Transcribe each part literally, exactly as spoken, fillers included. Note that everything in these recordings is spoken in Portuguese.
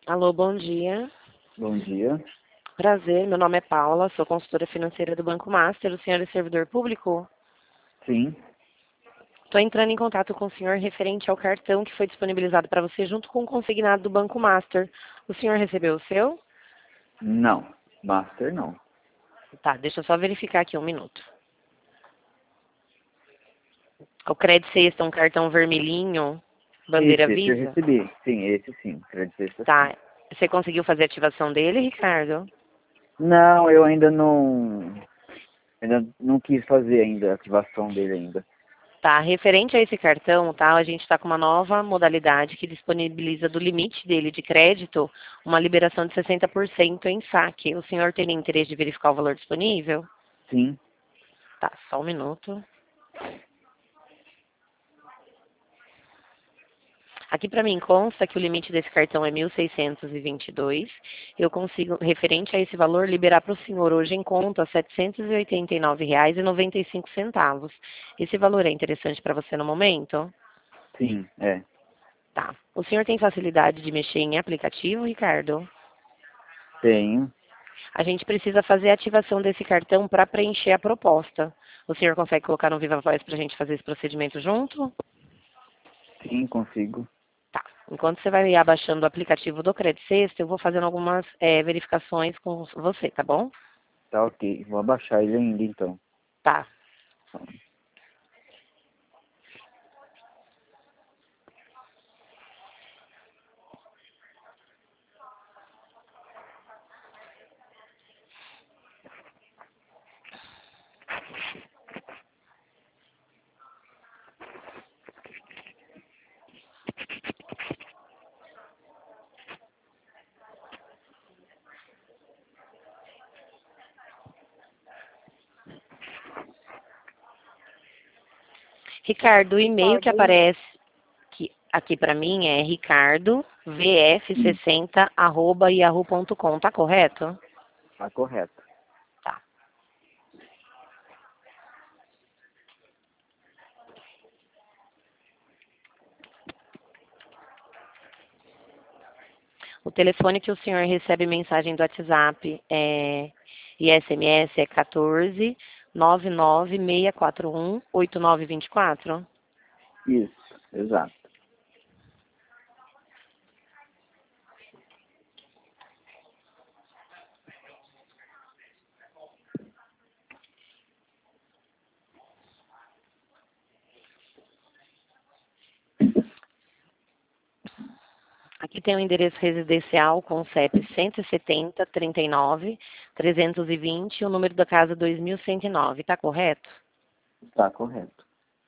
Alô, bom dia. Bom dia. Prazer, meu nome é Paula, sou consultora financeira do Banco Master. O senhor é servidor público? Sim. Estou entrando em contato com o senhor referente ao cartão que foi disponibilizado para você junto com o consignado do Banco Master. O senhor recebeu o seu? Não. Master não. Tá, deixa eu só verificar aqui um minuto. O Credit Sexta é um cartão vermelhinho, bandeira Esse, esse eu Visa? recebi. Sim, esse sim. Crédito sexta sim. Tá. Você conseguiu fazer a ativação dele, Ricardo? Não, eu ainda não. Ainda não quis fazer ainda a ativação dele ainda. Tá, referente a esse cartão, tá, a gente está com uma nova modalidade que disponibiliza do limite dele de crédito uma liberação de sessenta por cento em saque. O senhor tem interesse de verificar o valor disponível? Sim. Tá, só um minuto. Aqui para mim consta que o limite desse cartão é mil seiscentos e vinte e dois. Eu consigo, referente a esse valor, liberar para o senhor hoje em conta setecentos e oitenta e nove reais e noventa e cinco centavos. Esse valor é interessante para você no momento? Sim, é. Tá. O senhor tem facilidade de mexer em aplicativo, Ricardo? Tenho. A gente precisa fazer a ativação desse cartão para preencher a proposta. O senhor consegue colocar no Viva Voz para a gente fazer esse procedimento junto? Sim, consigo. Tá. Enquanto você vai abaixando o aplicativo do Credit Sexta, eu vou fazendo algumas é, verificações com você, tá bom? Tá ok. Vou abaixar ele ainda então. Tá. Ricardo, o e-mail que aparece aqui, aqui para mim é ricardo v f Sim, sessenta arroba yahoo ponto com, tá correto? tá correto. Tá. O telefone que o senhor recebe mensagem do WhatsApp é, e S M S é quatorze, nove nove seis quatro um, oito nove dois quatro. Isso, exato. Aqui tem o endereço residencial com o C E P cento e setenta, trinta e nove, trezentos e vinte e o número da casa dois mil cento e nove, tá correto? Tá correto.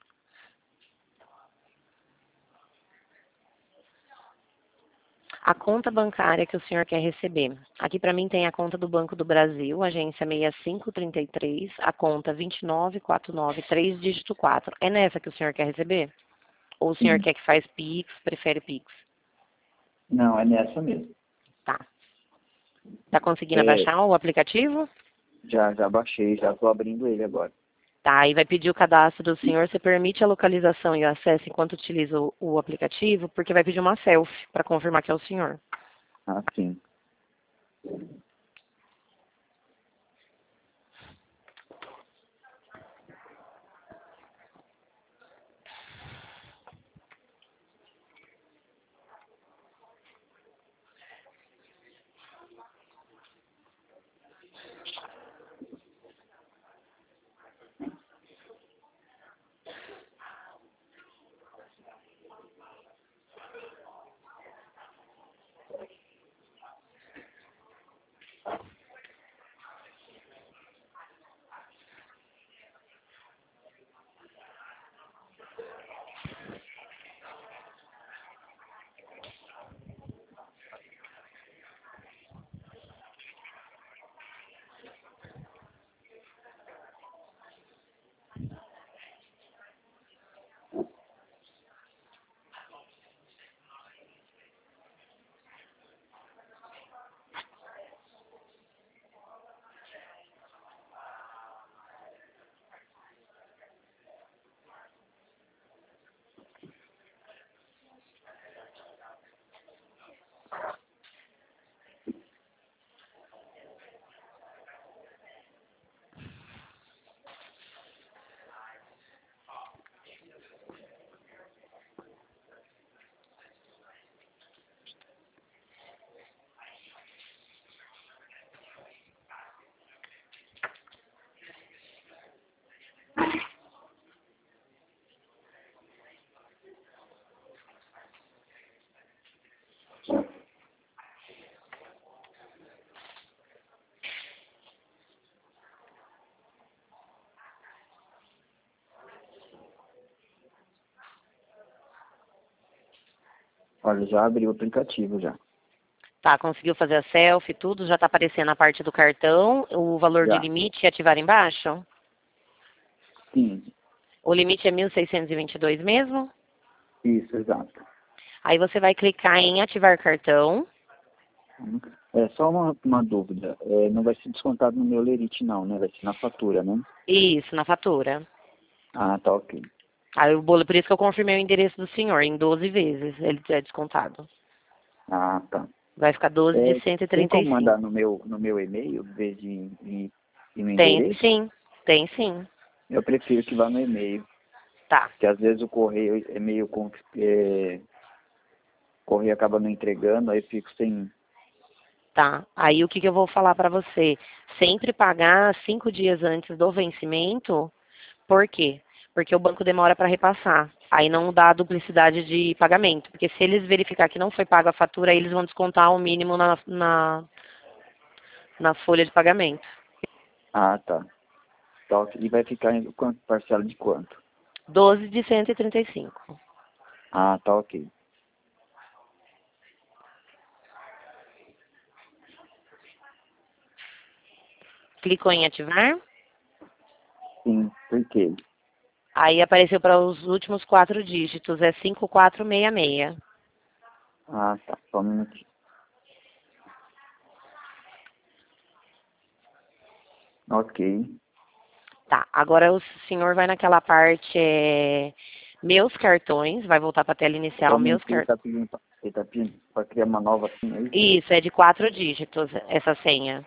A conta bancária que o senhor quer receber. Aqui para mim tem a conta do Banco do Brasil, agência seis cinco três três, a conta dois nove quatro nove três, dígito quatro. É nessa que o senhor quer receber? Ou o senhor Sim. quer que faz Pix, prefere Pix? Não, é nessa mesmo. Tá. Tá conseguindo É, baixar o aplicativo? já, já baixei, já tô abrindo ele agora. Tá, aí vai pedir o cadastro do senhor. Você permite a localização e o acesso enquanto utiliza o, o aplicativo? Porque vai pedir uma selfie para confirmar que é o senhor. Ah, sim. Olha, já abri o aplicativo já. Tá, conseguiu fazer a selfie, tudo? Já tá aparecendo na parte do cartão, o valor de Já. limite e ativar embaixo? Sim, O limite é mil seiscentos e vinte e dois mesmo? isso, exato. Aí você vai clicar em ativar cartão. Hum. É só uma, uma dúvida. É, não vai ser descontado no meu lerite não, né? Vai ser na fatura, né? Isso, na fatura. Ah, tá ok. Aí o bolo, por isso que eu confirmei o endereço do senhor, em doze vezes ele é descontado. Ah, tá. Vai ficar doze de É, cento e tem trinta e como mandar cinco. no meu, no meu e-mail, em vez de ir ir no Tem endereço? sim, tem sim. Eu prefiro que vá no e-mail, Tá, porque às vezes o correio é meio... com- É, o correio acaba não entregando, aí eu fico sem... tá. Aí o que, que eu vou falar pra você? Sempre pagar cinco dias antes do vencimento. Por quê? Porque o banco demora para repassar. Aí não dá duplicidade de pagamento. Porque se eles verificar que não foi paga a fatura, aí eles vão descontar o mínimo na, na, na folha de pagamento. Ah, tá. Tá ok. E vai ficar em quanto, parcela de quanto? doze de cento e trinta e cinco. Ah, tá ok. Clicou em ativar. Sim, por quê? Aí apareceu para os últimos quatro dígitos. É cinco quatro seis seis. Ah, tá. Só um minutinho. Ok. Tá, agora o senhor vai naquela parte, é, meus cartões, vai voltar para a tela inicial, meus Somente ele cartões. tá pedindo, pra- ele tá pedindo para criar uma nova senha, é isso? Isso, é de quatro dígitos essa senha.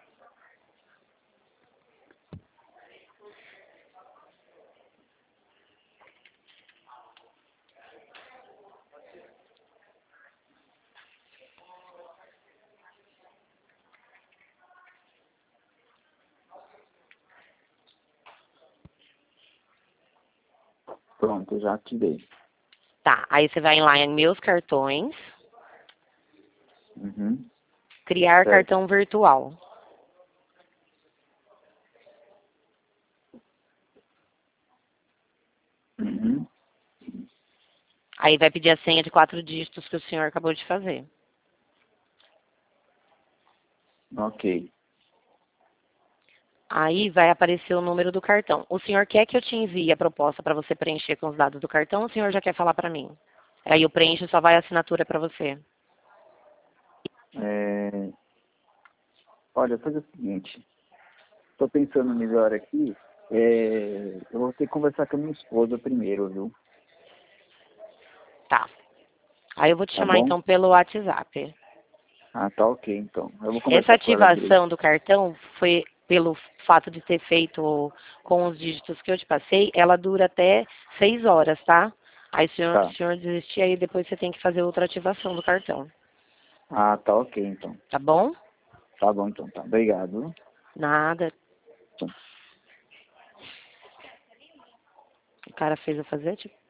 Pronto, já ativei. Tá, aí você vai lá em meus cartões, Uhum. criar Certo. cartão virtual. Uhum. Aí vai pedir a senha de quatro dígitos que o senhor acabou de fazer. Ok. Aí vai aparecer o número do cartão. O senhor quer que eu te envie a proposta para você preencher com os dados do cartão ou o senhor já quer falar para mim? Aí eu preencho e só vai a assinatura para você. É... Olha, faz o seguinte. Estou pensando melhor aqui. É... Eu vou ter que conversar com a minha esposa primeiro, viu? Tá. Aí eu vou te Tá chamar bom? então pelo WhatsApp. Ah, tá ok, então. Eu vou Essa conversar com ela direito. ativação do cartão foi pelo fato de ter feito com os dígitos que eu te passei, ela dura até seis horas, tá? Aí se o senhor, se Tá. o senhor desistir, aí depois você tem que fazer outra ativação do cartão. Ah, tá ok, então. Tá bom? Tá bom, então. Tá. Obrigado. Nada. O cara fez eu fazer, tipo.